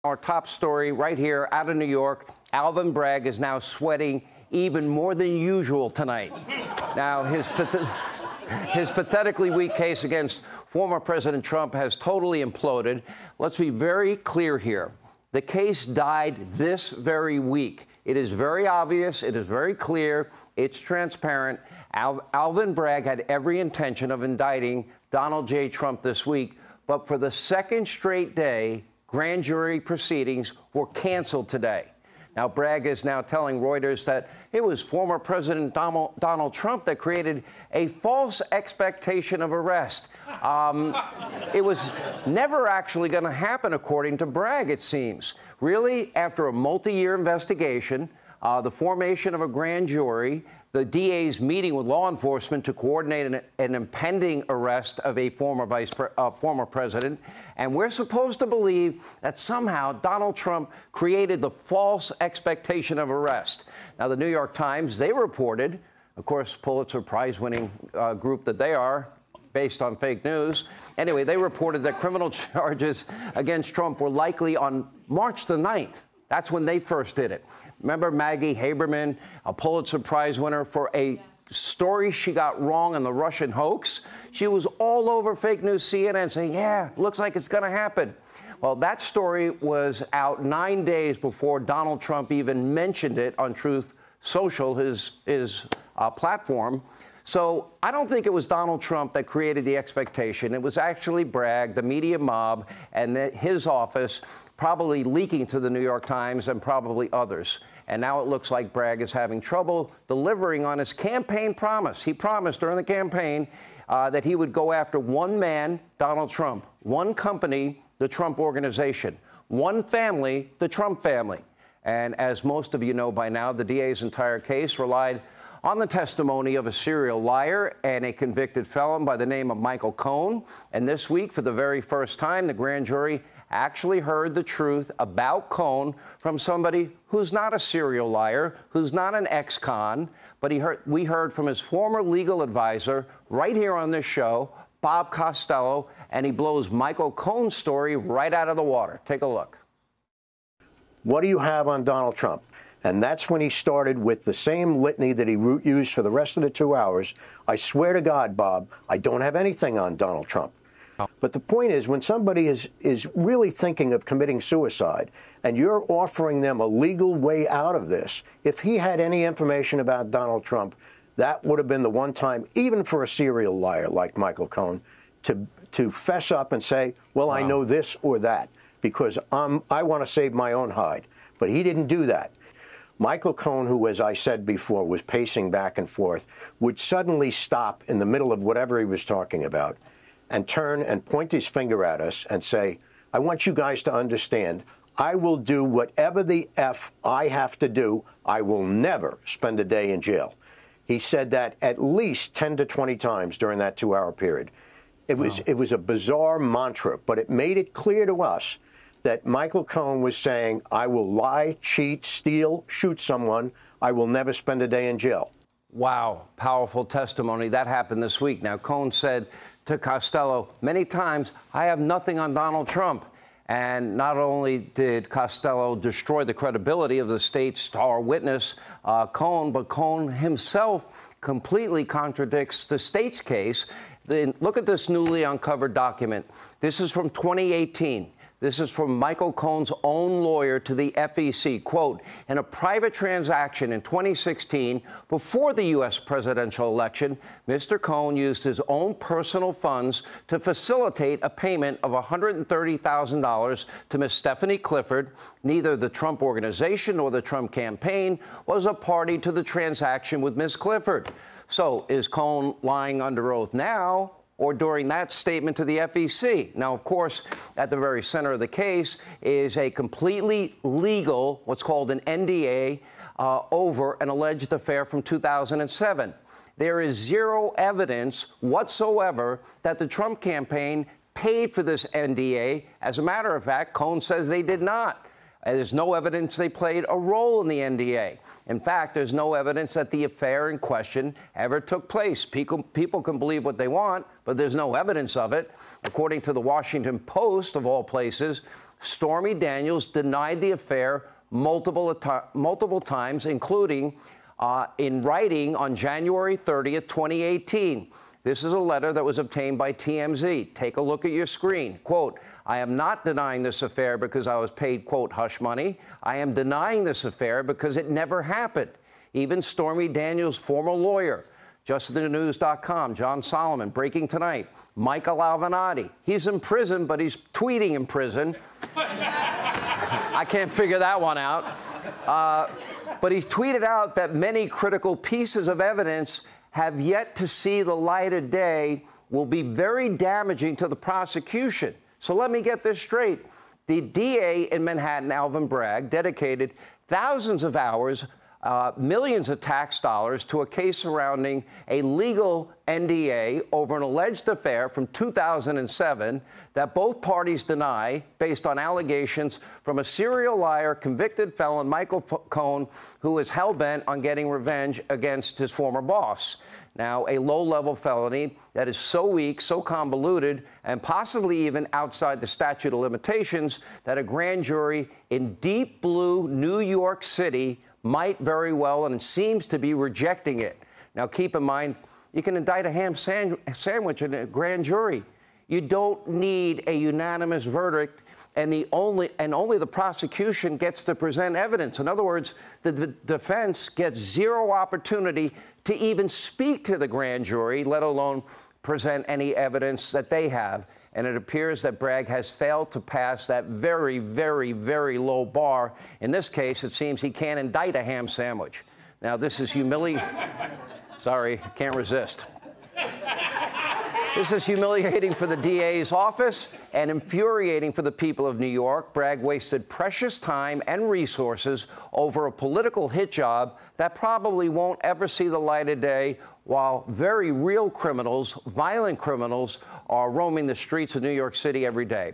Our top story right here out of New York. Alvin Bragg is now sweating even more than usual tonight. Now, his pathetically weak case against former President Trump has totally imploded. Let's be very clear here. The case died this very week. It is very obvious. It is very clear. It's transparent. Alvin Bragg had every intention of indicting Donald J. Trump this week, but for the second straight day, grand jury proceedings were canceled today. Now, Bragg is now telling Reuters that it was former President Donald Trump that created a false expectation of arrest. It was never actually going to happen, according to Bragg, it seems. Really, after a multi-year investigation, the formation of a grand jury, the DA's meeting with law enforcement to coordinate an impending arrest of a former president, and we're supposed to believe that somehow Donald Trump created the false expectation of arrest. Now, the New York Times, they reported, of course, Pulitzer Prize-winning group that they are, based on fake news. Anyway, they reported that criminal charges against Trump were likely on March the 9th. That's when they first did it. Remember Maggie Haberman, a Pulitzer Prize winner for a story she got wrong on the Russian hoax? She was all over fake news CNN saying, yeah, looks like it's going to happen. Well, that story was out 9 days before Donald Trump even mentioned it on Truth Social, his platform. So I don't think it was Donald Trump that created the expectation. It was actually Bragg, the media mob, and his office probably leaking to the New York Times and probably others. And now it looks like Bragg is having trouble delivering on his campaign promise. He promised during the campaign that he would go after one man, Donald Trump, one company, the Trump Organization, one family, the Trump family. And as most of you know by now, the DA's entire case relied on the testimony of a serial liar and a convicted felon by the name of Michael Cohen. And this week, for the very first time, the grand jury actually heard the truth about Cohen from somebody who's not a serial liar, who's not an ex-con, but we heard from his former legal advisor right here on this show, Bob Costello, and he blows Michael Cohen's story right out of the water. Take a look. What do you have on Donald Trump? And that's when he started with the same litany that he used for the rest of the 2 hours. I swear to God, Bob, I don't have anything on Donald Trump. But the point is, when somebody is really thinking of committing suicide and you're offering them a legal way out of this, if he had any information about Donald Trump, that would have been the one time, even for a serial liar like Michael Cohen, to fess up and say, well, wow, I know this or that, because I want to save my own hide. But he didn't do that. Michael Cohen, who, as I said before, was pacing back and forth, would suddenly stop in the middle of whatever he was talking about and turn and point his finger at us and say, I want you guys to understand, I will do whatever the F I have to do. I will never spend a day in jail. He said that at least 10 to 20 times during that 2-hour period. It was a bizarre mantra, but it made it clear to us that Michael Cohen was saying, I will lie, cheat, steal, shoot someone. I will never spend a day in jail. Wow. Powerful testimony. That happened this week. Now, Cohen said to Costello many times, I have nothing on Donald Trump. And not only did Costello destroy the credibility of the state's star witness, Cohen, but Cohen himself completely contradicts the state's case. Look at this newly uncovered document. This is from 2018. This is from Michael Cohen's own lawyer to the FEC. Quote, in a private transaction in 2016, before the U.S. presidential election, Mr. Cohen used his own personal funds to facilitate a payment of $130,000 to Ms. Stephanie Clifford. Neither the Trump Organization nor the Trump campaign was a party to the transaction with Ms. Clifford. So is Cohen lying under oath now, or during that statement to the FEC? Now, of course, at the very center of the case is a completely legal, what's called an NDA, over an alleged affair from 2007. There is zero evidence whatsoever that the Trump campaign paid for this NDA. As a matter of fact, Cohen says they did not. There's no evidence they played a role in the NDA. In fact, there's no evidence that the affair in question ever took place. People can believe what they want, but there's no evidence of it. According to the Washington Post, of all places, Stormy Daniels denied the affair multiple times, including in writing on January 30th, 2018. This is a letter that was obtained by TMZ. Take a look at your screen. Quote, I am not denying this affair because I was paid, quote, hush money. I am denying this affair because it never happened. Even Stormy Daniels' former lawyer, JustTheNews.com, John Solomon, breaking tonight. Michael Avenatti. He's in prison, but he's tweeting in prison. I can't figure that one out. But he tweeted out that many critical pieces of evidence have yet to see the light of day, will be very damaging to the prosecution. So let me get this straight. The DA in Manhattan, Alvin Bragg, dedicated thousands of hours, millions of tax dollars to a case surrounding a legal NDA over an alleged affair from 2007 that both parties deny based on allegations from a serial liar, convicted felon, Michael Cohen, who is hell-bent on getting revenge against his former boss. Now, a low-level felony that is so weak, so convoluted, and possibly even outside the statute of limitations that a grand jury in deep blue New York City might very well and seems to be rejecting it. Now, keep in mind, you can indict a ham sandwich in a grand jury. You don't need a unanimous verdict, and only the prosecution gets to present evidence. In other words, the defense gets zero opportunity to even speak to the grand jury, let alone present any evidence that they have. And it appears that Bragg has failed to pass that very, very, very low bar. In this case, it seems he can't indict a ham sandwich. Now, this is humiliating. Sorry, can't resist. This is humiliating for the DA's office and infuriating for the people of New York. Bragg wasted precious time and resources over a political hit job that probably won't ever see the light of day, while very real criminals, violent criminals, are roaming the streets of New York City every day.